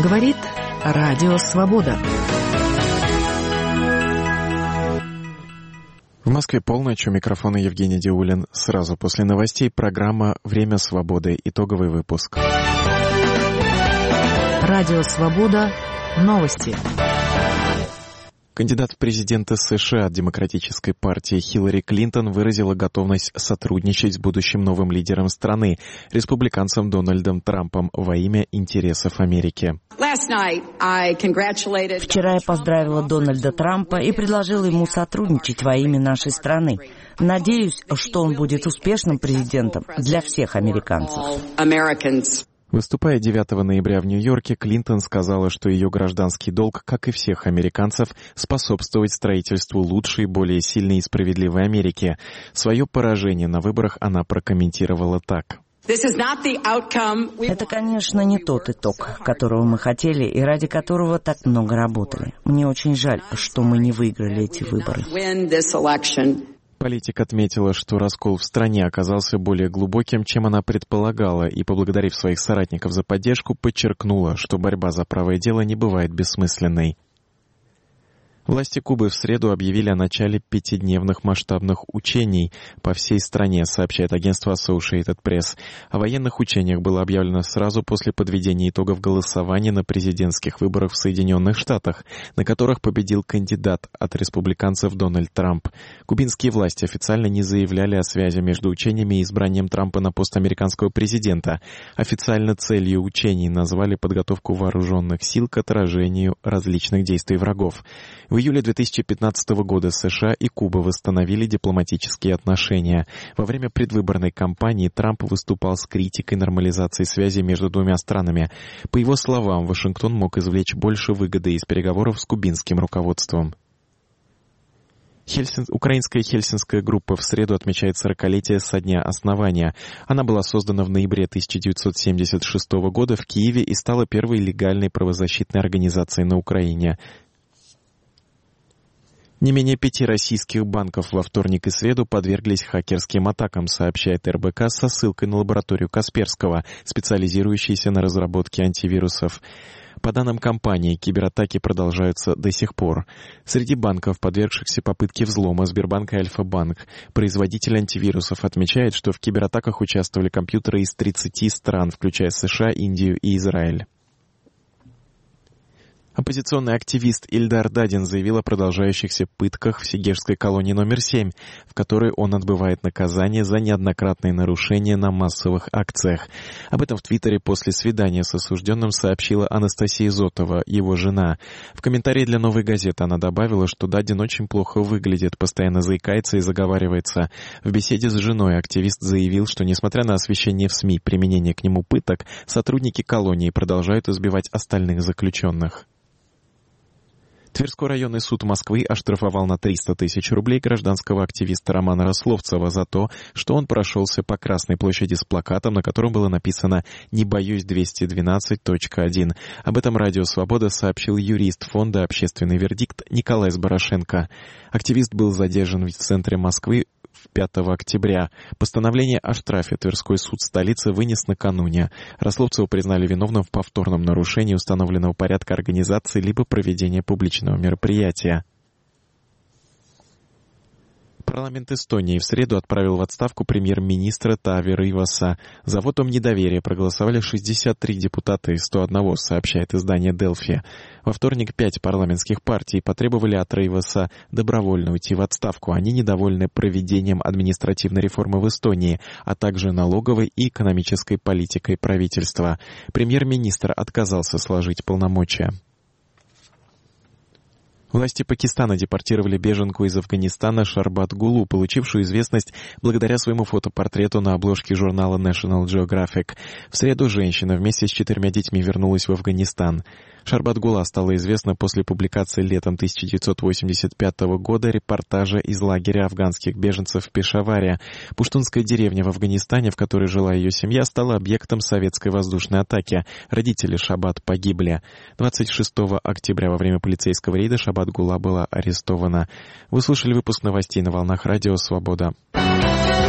Говорит Радио Свобода. В Москве полночь, у микрофона Евгений Диулин. Сразу после новостей программа «Время свободы». Итоговый выпуск. Радио Свобода. Новости. Кандидат в президенты США от Демократической партии Хиллари Клинтон выразила готовность сотрудничать с будущим новым лидером страны, республиканцем Дональдом Трампом, во имя интересов Америки. Вчера я поздравила Дональда Трампа и предложила ему сотрудничать во имя нашей страны. Надеюсь, что он будет успешным президентом для всех американцев. Выступая 9 ноября в Нью-Йорке, Клинтон сказала, что ее гражданский долг, как и всех американцев, способствовать строительству лучшей, более сильной и справедливой Америки. Свое поражение на выборах она прокомментировала так. Это, конечно, не тот итог, которого мы хотели и ради которого так много работали. Мне очень жаль, что мы не выиграли эти выборы. Политик отметила, что раскол в стране оказался более глубоким, чем она предполагала, и, поблагодарив своих соратников за поддержку, подчеркнула, что борьба за правое дело не бывает бессмысленной. Власти Кубы в среду объявили о начале 5-дневных масштабных учений по всей стране, сообщает агентство Associated Press. О военных учениях было объявлено сразу после подведения итогов голосования на президентских выборах в Соединенных Штатах, на которых победил кандидат от республиканцев Дональд Трамп. Кубинские власти официально не заявляли о связи между учениями и избранием Трампа на пост американского президента. Официально целью учений назвали подготовку вооруженных сил к отражению различных действий врагов. В июле 2015 года США и Куба восстановили дипломатические отношения. Во время предвыборной кампании Трамп выступал с критикой нормализации связи между двумя странами. По его словам, Вашингтон мог извлечь больше выгоды из переговоров с кубинским руководством. Украинская Хельсинская группа в среду отмечает 40-летие со дня основания. Она была создана в ноябре 1976 года в Киеве и стала первой легальной правозащитной организацией на Украине. Не менее 5 российских банков во вторник и среду подверглись хакерским атакам, сообщает РБК со ссылкой на лабораторию Касперского, специализирующейся на разработке антивирусов. По данным компании, кибератаки продолжаются до сих пор. Среди банков, подвергшихся попытке взлома, Сбербанк и Альфа-банк. Производитель антивирусов отмечает, что в кибератаках участвовали компьютеры из 30 стран, включая США, Индию и Израиль. Оппозиционный активист Ильдар Дадин заявил о продолжающихся пытках в Сегежской колонии номер 7, в которой он отбывает наказание за неоднократные нарушения на массовых акциях. Об этом в Твиттере после свидания с осужденным сообщила Анастасия Зотова, его жена. В комментарии для «Новой газеты» она добавила, что Дадин очень плохо выглядит, постоянно заикается и заговаривается. В беседе с женой активист заявил, что, несмотря на освещение в СМИ применение к нему пыток, сотрудники колонии продолжают избивать остальных заключенных. Тверской районный суд Москвы оштрафовал на 300 тысяч рублей гражданского активиста Романа Рословцева за то, что он прошелся по Красной площади с плакатом, на котором было написано «Не боюсь 212.1». Об этом Радио Свобода сообщил юрист фонда «Общественный вердикт» Николай Сборошенко. Активист был задержан в центре Москвы 5 октября. Постановление о штрафе Тверской суд столицы вынес накануне. Рословцева признали виновным в повторном нарушении установленного порядка организации либо проведения публичного мероприятия. Парламент Эстонии в среду отправил в отставку премьер-министра Таави Рõivasa. За вотом недоверия проголосовали 63 депутата из 101, сообщает издание Delfi. Во вторник 5 парламентских партий потребовали от Рõivasa добровольно уйти в отставку. Они недовольны проведением административной реформы в Эстонии, а также налоговой и экономической политикой правительства. Премьер-министр отказался сложить полномочия. Власти Пакистана депортировали беженку из Афганистана Шарбат Гулу, получившую известность благодаря своему фотопортрету на обложке журнала National Geographic. В среду женщина вместе с 4 детьми вернулась в Афганистан. Шарбат Гула стала известна после публикации летом 1985 года репортажа из лагеря афганских беженцев в Пешаваре. Пуштунская деревня в Афганистане, в которой жила ее семья, стала объектом советской воздушной атаки. Родители Шабат погибли. 26 октября во время полицейского рейда Шабат Гула была арестована. Вы слушали выпуск новостей на волнах Радио Свобода.